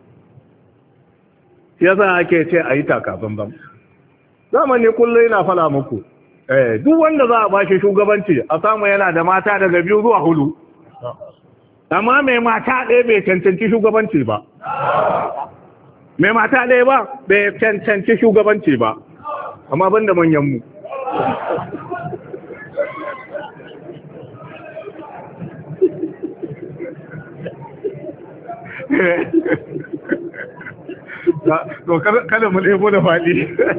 yasa ake ce a yi takazanzan zamani kullum yana fala muku eh duk wanda za a bashi shugabanci a samu yana da mata daga biyu zuwa hudu amma mai mata ɗaya bai cancanci shugabanci ba mai mata ɗaya ba bai cancanci shugabanci ba amma banda manyan mu to kada mu ɗebo da faɗi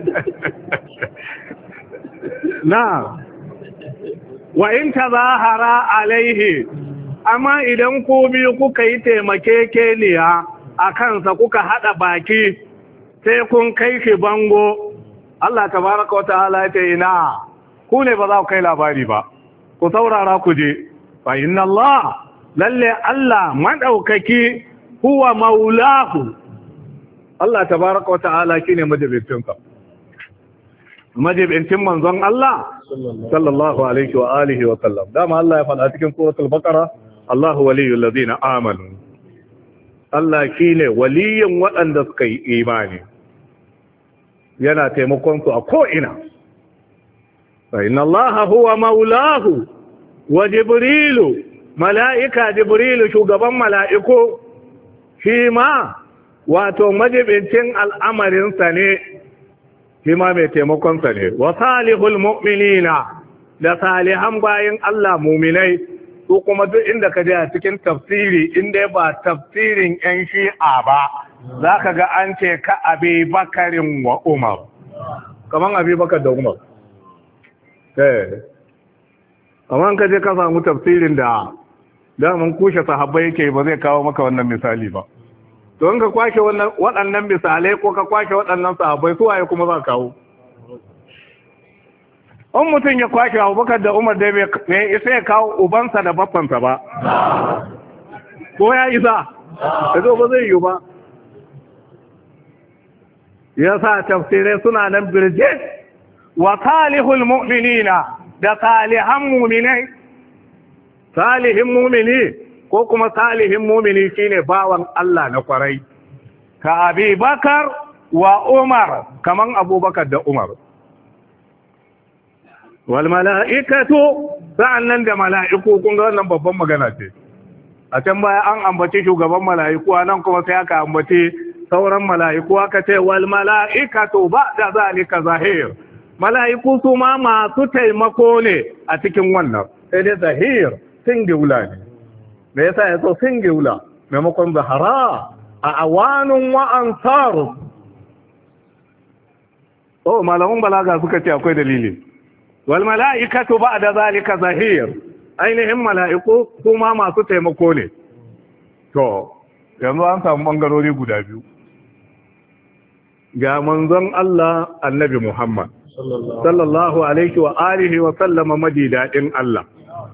na wa in tazahara alaihi amma idan ku biyu kuka yi taimakekeniya a kansa kuka haɗa baki sai kun kai shi bango Allah tabaraka wa ta'ala ya ce ina ku ne ba za ku kai labari ba ku saurara ku je fa inna Allah lalle Allah madaukaki huwa maulahu Allah tabaraka wa ta'ala shine majibincin ka majibincin manzon Allah sallallahu alaihi wa alihi wa sallam dama Allah ya faɗa cikin suratul baqara Allahu waliyul ladina amanu Allah shine waliyin waɗanda suka yi imani yana taimakon su a ko'ina. Fa inna Allah huwa maulahu wa Jibrilu, mala'ika Jibrilu shugaban mala'iku, shi ma wato majibincin al'amarinsa ne, shi ma mai taimakonsa ne, wa salihul mu'minina da salihan bayan Allah muminai, su kuma duk inda ka je a cikin tafsiri, inda ba tafsirin ‘yan shi'a ba. Za ka ga an ce ka abi bakarin wa umar kamar abi bakar da umar eh amma ka je ka samu tafsirin da daman kushe sahabbai yake ba zai kawo maka wannan misali ba to in ka kwashe waɗannan misalai ko ka kwashe waɗannan sahabbai su waye kuma za ka kawo in mutum ya kwashe abubakar da umar dai bai isa ya kawo ubansa da babbansa ba ko ya isa ya zo ba zai yi ba ya sa tafsirai suna nan birje wa salihul mu'minina da salihan mu'minai salihin mu'mini ko kuma salihin mu'mini shine bawan Allah na kwarai ka Abi Bakar wa Umar kaman Abubakar da Umar wal mala'ikatu sa'annan da mala'iku kun ga wannan babban magana ce a can baya an ambaci shugaban mala'iku nan kuma sai aka ambaci sauran mala'iku aka ce wal mala'ikatu ba'da zalika zahir mala'iku su ma masu taimako ne a cikin wannan sai dai zahir singular ne me yasa yaso singular maimakon zahara a awanun wa ansar oh malamun balaga suka ce akwai dalili wal mala'ikatu ba'da zalika zahir ainihin mala'iku kuma masu taimako ne to yanzu an samu bangarori guda biyu ga manzon Allah annabi Muhammad sallallahu alaihi wa alihi wa sallama madidadin Allah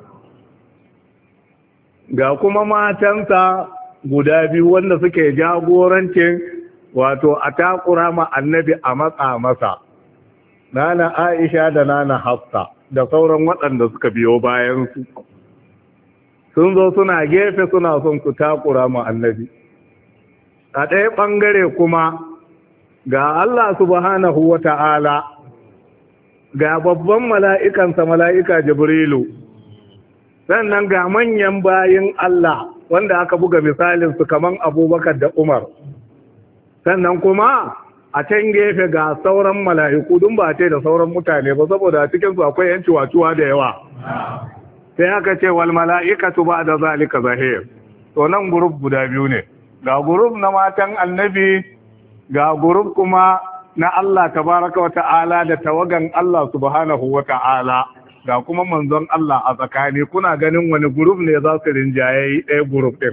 ga kuma matansa guda biyu wanda suke jagorancin wato a takura ma annabi a matsa masa nana Aisha da nana Hafsa da sauran waɗanda suka biyo bayan su sun zo suna gefe suna son su takura ma annabi a ɗaya ɓangare kuma ga Allah subhanahu wa ta'ala ga babban mala'ikansa mala'ika Jibrilu sannan ga manyan bayin Allah wanda aka buga misalinsu kaman Abubakar da Umar sannan kuma a can gefe ga sauran mala'iku dun ba ce da sauran mutane ba saboda cikinsu akwai yanci wacuwa da yawa sai aka ce wal mala'ikatu ba da zalika zahir to nan gurub guda biyu ne ga gurub na matan annabi ga gurub kuma na Allah tabaraka wa ta'ala da tawagan Allah subhanahu wa ta'ala ga kuma manzon Allah a tsakani kuna ganin wani gurub ne za su rinjaye ɗaya gurub ɗin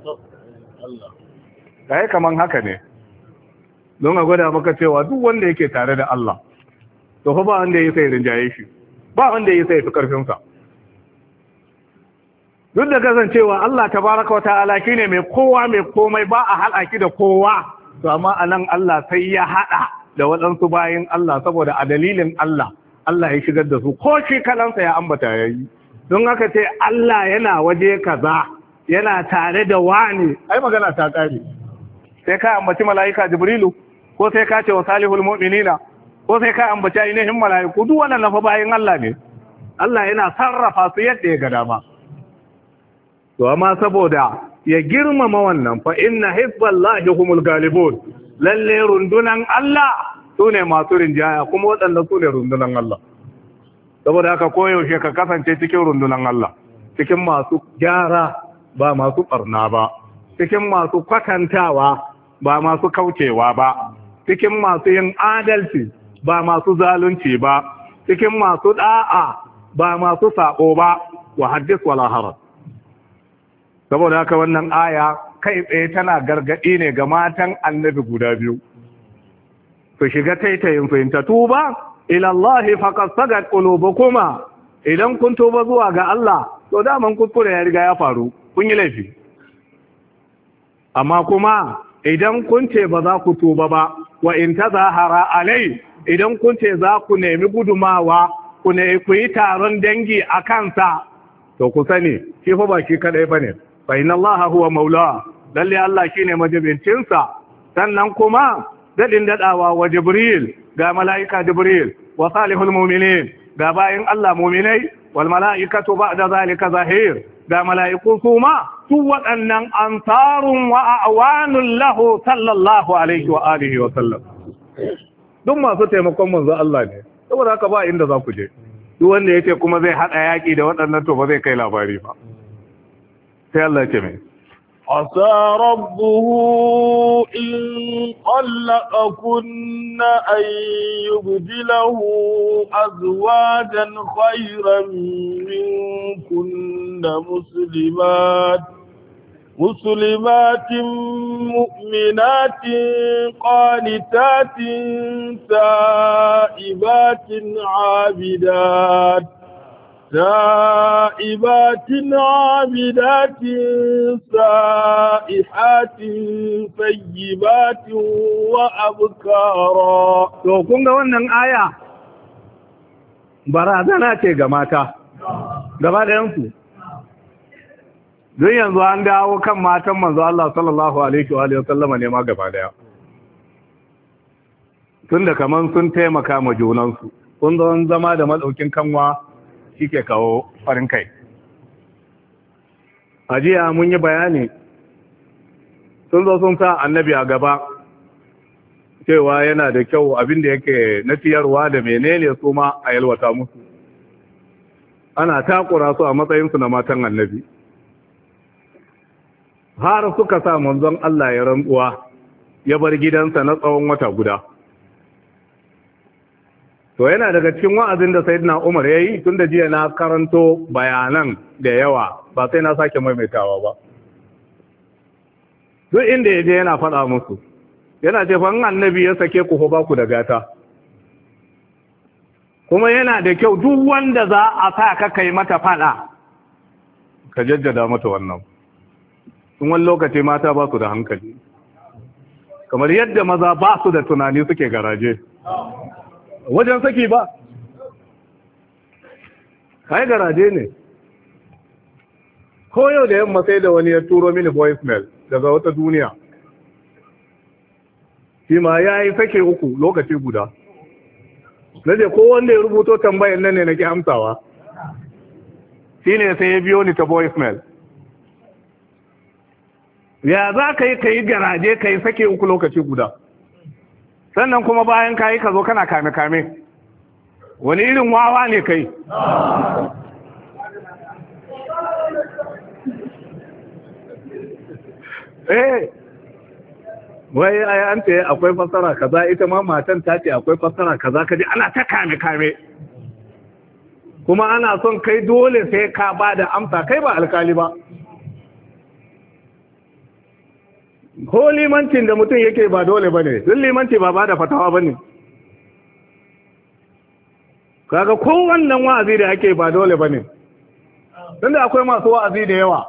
kai kaman haka ne don a gwada maka cewa duk wanda yake tare da Allah to fa ba wanda ya sai rinjaye shi ba wanda ya sai fi karfinsa duk da kasancewa Allah tabaraka wata'ala shine mai kowa mai komai ba a haɗa ki da kowa to amma anan Allah sai ya haɗa da waɗansu bayin Allah saboda a dalilin Allah Allah ya shigar da su ko shi kalansa ya ambata yayi don haka ce Allah yana waje kaza yana tare da wani ai magana ta kare sai ka ambaci mala'ika Jibrilu ko sai ka ce wa salihul mu'minina ko sai ka ambaci ainihin mala'iku duk wannan fa bayin Allah ne Allah yana sarrafa su yadda ya ga dama to amma saboda ya girmama wannan fa inna hizballahi humul galibun lalle rundunan Allah sune masu rinjaya kuma waɗanda sune rundunan Allah saboda haka koyaushe ka kasance cikin rundunan Allah cikin masu gyara ba masu barna ba cikin masu kwatantawa ba masu kaucewa ba cikin masu yin adalci ba masu zalunci ba cikin masu da'a ba masu sabo ba wa haddis wala haraj saboda haka wannan aya kai tsaye tana gargadi ne ga matan annabi guda biyu su shiga taitayin fahimta tuba ila Allah faqad sagat qulubukuma idan kun tuba zuwa ga Allah to daman kuskure ya riga ya faru kun yi laifi amma kuma idan kun ce ba za ku tuba ba wa in tazahara alai idan kun ce za ku nemi gudumawa ku ne ku yi taron dangi a kansa to ku sani shi fa ba shi kadai bane fa inna allaha huwa maula lalle Allah shine majibincinsa sannan kuma dadin dadawa wa jibril ga malaika jibril wa salihul mu'minin ga bayin Allah mu'minai wal malaikatu ba'da zalika zahir ga malaiku kuma su waɗannan ansarun wa awanun lahu sallallahu alaihi wa alihi wa sallam duk masu taimakon manzo Allah ne saboda haka ba inda za ku je duk wanda yace kuma zai hada yaki da waɗannan to ba zai kai labari ba sai Allah ya ce mai عسى ربه إن طلقكن أن يبدله أزواجا خيرا منكن مسلمات مسلمات مؤمنات قانتات تائبات عابدات تائبات عابدات سائحات طيبات وأبكارا to kun ga wannan aya barazana ce ga mata gaba da yansu don yanzu an dawo kan matan manzo Allah sallallahu alaihi wa sallama ne ma gaba daya tunda kaman sun taimaka ma junansu kun zo zama da maɗaukin kanwa shi ke kawo farin kai. A jiya mun yi bayani sun zo sun sa annabi a gaba cewa yana da kyau abin da yake na ciyarwa da menene su ma a yalwata musu. Ana takura su a matsayinsu na matan annabi. Har suka sa manzon Allah ya rantsuwa ya bar gidansa na tsawon wata guda. To yana daga cikin wa'azin da Sayyidina Umar ya yi tun da jiya na karanto bayanan da yawa ba sai na sake maimaitawa ba. Duk inda ya je yana faɗa musu, yana ce fan annabi ya sake ku ba ku da gata. Kuma yana da kyau duk wanda za a sa ka kai mata faɗa, ka jaddada mata wannan. In wani lokaci mata ba su da hankali. Kamar yadda maza ba su da tunani suke garaje. Wajen saki ba, kai garaje ne. Ko yau da yamma sai da wani ya turo mini voicemail daga wata duniya. Shi ma ya yi sake uku lokaci guda. Na je ko wanda ya rubuto tambayin nan ne na ki amsawa. Shi ne sai ya biyo ni ta voicemail. Ya za ka yi ka yi garaje ka yi sake uku lokaci guda. Sannan kuma bayan ka yi ka zo kana kame-kame. Wani irin wawa ne kai? Eh, wai ai an ce akwai fasara kaza, ita ma matan ta ce akwai fasara kaza, kaji ana ta kame-kame. Kuma ana son kai dole sai ka ba da amsa, kai ba alkali ba. Ko limancin da mutum yake ba dole ba ne, duk limanci ba ba da fatawa ba ne. Kaga ko wannan wa'azi da ake ba dole ba ne, tunda akwai masu wa'azi da yawa.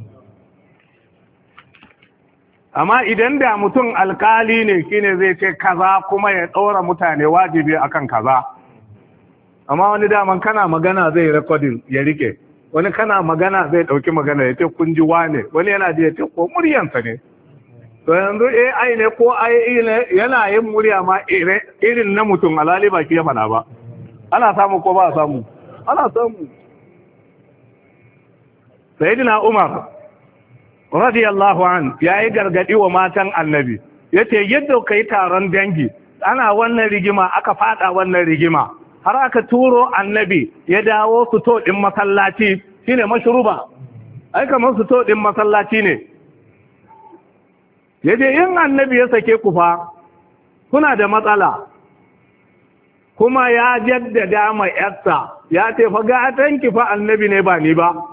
Amma idan da mutum alkali ne shine zai ce kaza kuma ya ɗaura mutane wajibi akan kaza. Amma wani daman kana magana zai rekodin ya rike, wani kana magana zai ɗauki magana ya ce kun ji wane, wani yana ji ya ce ko muryansa ne. To yanzu A I ne ko A I ne yana yin murya ma irin na mutum alali ba ki ya fada ba. Ana samu ko ba samu? Ana samu. Sayyidina Umar radiyallahu an yayi gargadi wa matan Annabi. Yace yadda kai taron dangi ana wannan rigima aka fada wannan rigima har aka turo Annabi ya dawo su to din masallaci shine mashruba. Ai kamar su to din masallaci ne. Ya je in annabi ya sake ku fa kuna da matsala, kuma ya jaddada ma yarsa ya ce fa gatanki fa annabi ne ba ni ba.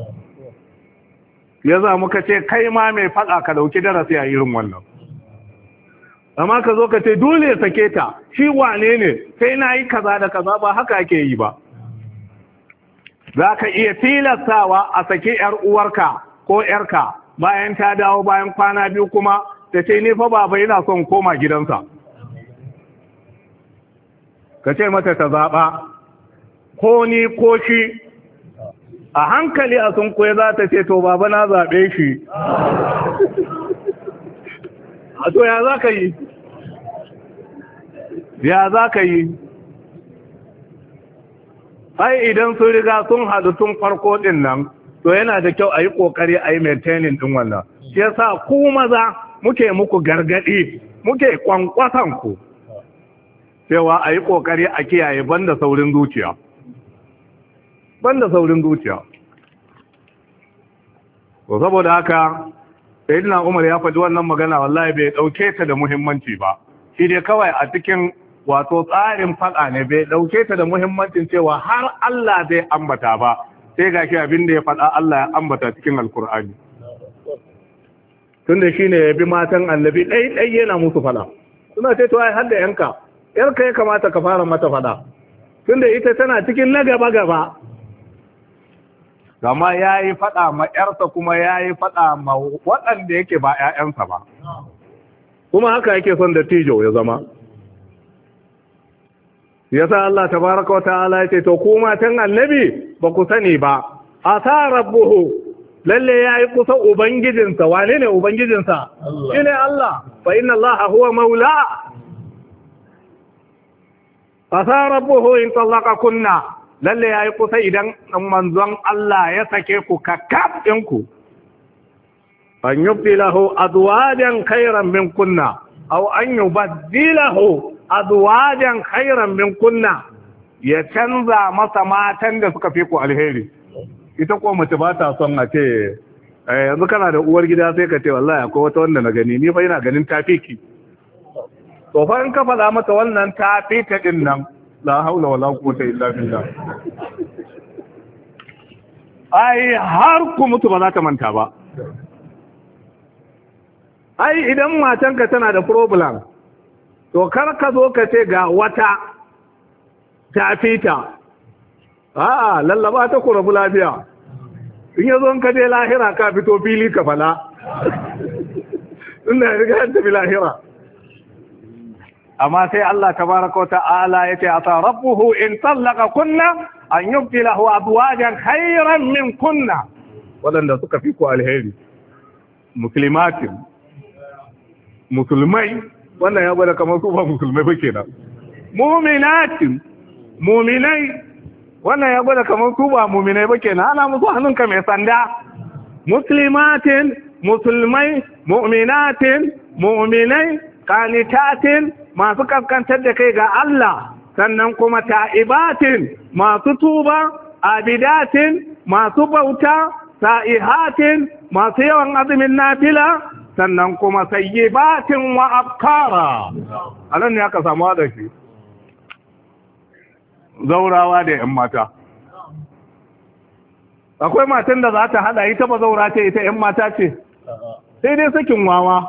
Ya za muka ce kai ma mai faɗa ka dauki darasi a irin wannan. Amma ka zo ka ce dole ya sake ta, shi wane ne sai na yi kaza da kaza, ba haka ake yi ba. Za ka iya tilastawa a sake ‘yar uwarka ko ‘yarka bayan ta dawo bayan kwana biyu kuma ta ce ni fa baba yana son koma gidansa. Ka ce mata ta zaɓa ko ni ko shi, a hankali a sun koya za ta ce to baba na zaɓe shi. A to ya za ka yi? Ya za ka yi? Ai idan sun riga sun haɗu tun farko ɗin nan, to yana da kyau a yi ƙoƙari a yi maintaining ɗin wannan. Shi yasa ku maza muke muku gargaɗi, muke kwankwasan ku cewa a yi ƙoƙari a kiyaye banda saurin zuciya. Banda saurin zuciya. To saboda haka Sayyidina Umar ya faɗi wannan magana wallahi bai ɗauke ta da muhimmanci ba. Shi dai kawai a cikin wato tsarin faɗa ne bai ɗauke ta da muhimmancin cewa har Allah zai ambata ba. Sai ga shi abin da ya faɗa Allah ya ambata cikin Alkur'ani. Tunda shi ne ya bi matan annabi ɗai-ɗai yana musu faɗa. Suna ce to ai har da yanka, yarka ya kamata ka fara mata faɗa. Tunda ita tana cikin na gaba-gaba. Gama ya yi faɗa ma ‘yarsa kuma ya yi faɗa ma waɗanda yake ba ‘ya'yansa ba. Kuma haka yake son da tijo ya zama. Yasa Allah tabaraka wa ta'ala ya ce to ku matan annabi ba ku sani ba. Asa rabbuhu lalle ya yi kusa ubangijinsa, wane ne ubangijinsa? Shi ne Allah, fa inna Allah huwa maula. asa rabbuhu in kunna lalle yayi kusa idan manzon Allah ya sake ku kakkab ɗinku an yubdilahu azwajan khairan min kunna aw an yubdilahu azwajan khairan min kunna ya canza masa matan da suka fi ku alheri. Ita ko mace ba ta son a ce yanzu kana da uwar gida sai ka ce wallahi akwai wata wanda na gani ni fa ina ganin tafiki. To fa in ka faɗa mata wannan tafita din nan la haula wala quwwata illa billah. Ai har ku mutu ba za ta manta ba. Ai idan matanka tana da problem to kar ka zo ka ce ga wata tafita. A'a lallaba ta ku rabu lafiya. In yazo in ka je lahira ka fito fili ka fala. Inda ya riga ta bi lahira. Amma sai Allah tabaraka ta'ala yace asa rabbuhu in tallaqa kunna an yubtilahu azwajan khayran min kunna wadanda suka fi ku alheri muslimatin musulmai wannan ya gwada kamar su ba musulmai ba kenan mu'minatin mu'minai wannan ya gwada kamar su ba mu'minai ba kenan ana musu hannunka mai sanda muslimatin musulmai mu'minatin mu'minai qanitatin masu kaskantar da kai ga Allah sannan kuma ta'ibatin masu tuba abidatin masu bauta sa'ihatin masu yawan azumin nafila sannan kuma sayyibatin wa abkara anan ne aka samu da shi zaurawa da yan mata akwai matan da za ta hada ita ba zaura ce ita yan mata ce sai dai sakin wawa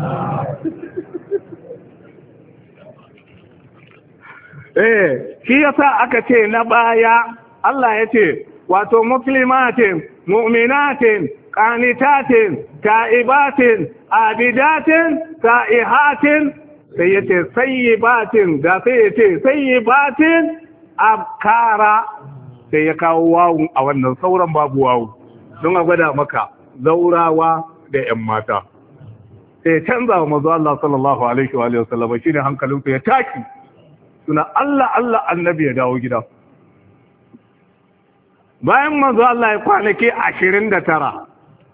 eh shi yasa aka ce na baya Allah ya ce wato muslimatin mu'minatin qanitatin ta'ibatin abidatin sa'ihatin sai yace sayyibatin da sai yace sayyibatin abkara sai ya kawo wawu a wannan sauran babu wawu don a gwada maka zaurawa da yan mata sai canza wa manzo Allah sallallahu alaihi wa alihi wasallam shine hankalinsu ya taki suna Allah Allah annabi ya dawo gida bayan manzo Allah ya kwanaki ashirin da tara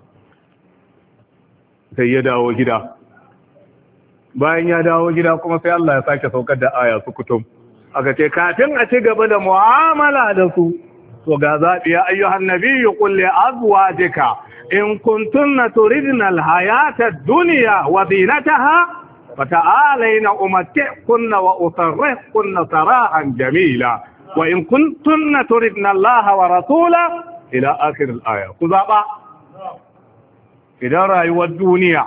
sai ya dawo gida bayan ya dawo gida kuma sai Allah ya sake saukar da aya su kutum aka ce kafin a ci gaba da mu'amala da su to ga zaɓi ya ayyuhan nabiyyu qul li azwajika in kuntunna turidna al-hayata ad-dunya wa zinataha فتعالين أمتعكن وأسرحكن سراحا جميلا وإن كنتن تردن الله ورسوله إلى آخر الآية كذابا إذا رأيوا الدنيا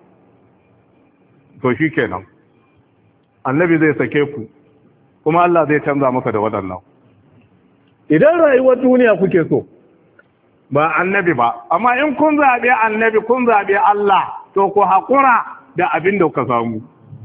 توشيكينا النبي زي سكيكو كما الله زي تنزع مسد ودنا إذا رأيوا الدنيا كيسو ba annabi ba amma in kun zabe annabi kun zabe Allah to ku hakura da abin da ka samu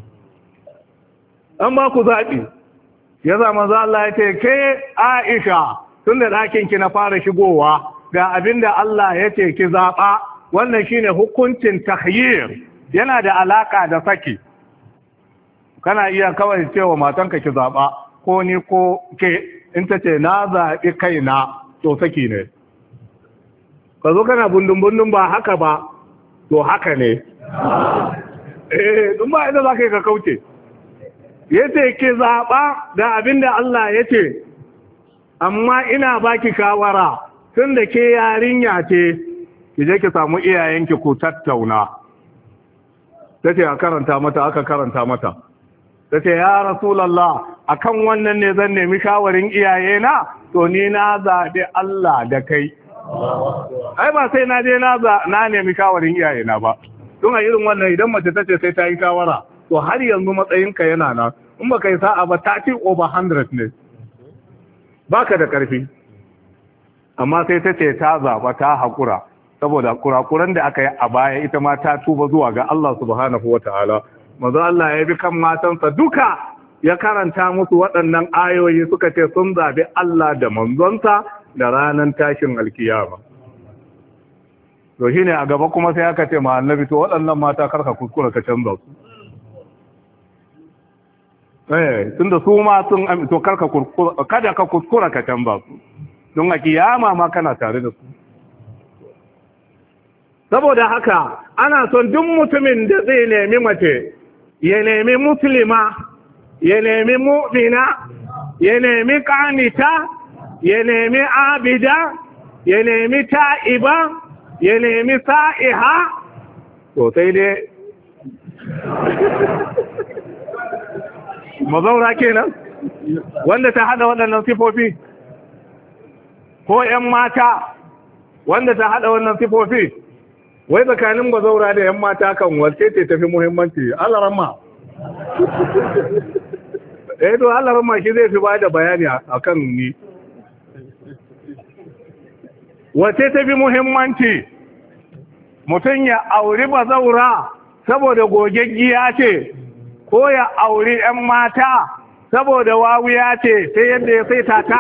an ba ku zaɓi ya zama za Allah ya ce ke Aisha tun da ɗakinki na fara shigowa ga abin da Allah ya ce ki zaɓa wannan shine hukuncin tahyir yana da alaka da saki kana iya kawai cewa matanka ki zaɓa ko ni ko ke in ta ce na zaɓi kaina to saki ne ka zo kana bundun-bundun ba haka ba to haka ne eh dun ba inda za ka yi ka kauce ya ce ki zaɓa da abin da Allah ya ce amma ina baki shawara tun da ke yarinya ce ki je ki samu iyayenki ku tattauna ta ce a karanta mata aka karanta mata ta ce ya rasulallah akan wannan ne zan nemi shawarin iyayena to ni na zaɓi Allah da kai ai ba sai na je na nemi shawarin iyayena ba don a irin wannan idan mace ta ce sai ta yi shawara to har yanzu matsayinka yana nan in ba kai sa'a ba thirty over one hundred ne baka da karfi amma sai ta ce ta zaba ta haƙura saboda kurakuran da aka yi a baya ita ma ta tuba zuwa ga Allah subhanahu wataala manzo Allah ya bi kan matansa duka ya karanta musu waɗannan ayoyi suka ce sun zabi Allah da manzonsa da ranar tashin alkiyama to shine a gaba kuma sai aka ce ma annabi to waɗannan mata karka kuskura ka canza su eh tunda su ma sun to karka kuskura kada ka kuskura ka tamba su don a kiyama ma kana tare da su saboda haka ana son duk mutumin da zai nemi mace ya nemi muslima ya nemi mu'mina ya nemi qanita ya nemi abida ya nemi ta'iba ya nemi sa'iha to sai dai mazaura kenan wanda ta hada waɗannan sifofi ko ƴan mata wanda ta hada wannan sifofi wai tsakanin mazaura da ƴan mata kan wace ce tafi muhimmanci Allah rahma eh to Allah rahma shi zai fi ba da bayani akan ni wace tafi muhimmanci mutum ya auri mazaura saboda gogeggiya ce ko ya auri ‘yan mata saboda wawiya ce sai yadda ya sai tata.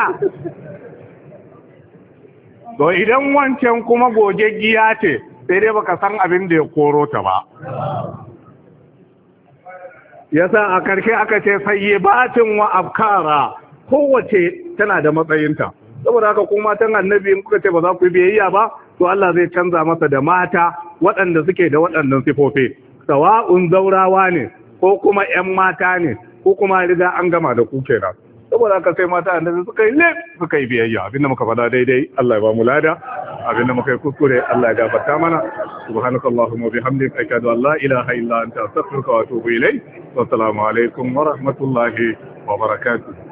To idan wancan kuma gogeggiya ce sai dai baka san abin da ya koro ta ba. Yasa a karshe aka ce sayi batin wa afkara kowace tana da matsayinta. Saboda haka kuma matan annabi in kuka ce ba za ku yi biyayya ba, to Allah zai canza masa da mata waɗanda suke da waɗannan sifofi. Sawa'un zaurawa ne, ko kuma ‘yan mata ne, ko kuma riga an gama da ku kenan. Saboda haka sai mata annabi suka yi lef suka yi biyayya. Abinda muka faɗa daidai, Allah ya ba mu lada. Abinda muka yi kuskure, Allah ya gafarta mana. Subhanakallahumma wa bihamdika ashhadu an la ilaha illa anta astaghfiruka wa atubu ilayk. Wa assalamu alaikum wa rahmatullahi wa barakatuh.